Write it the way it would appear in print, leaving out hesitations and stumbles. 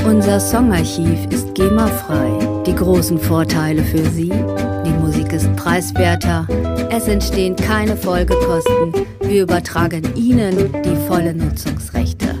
Unser Songarchiv ist GEMA-frei. Die großen Vorteile für Sie: die Musik ist preiswerter, es entstehen keine Folgekosten, wir übertragen Ihnen die volle Nutzungsrechte.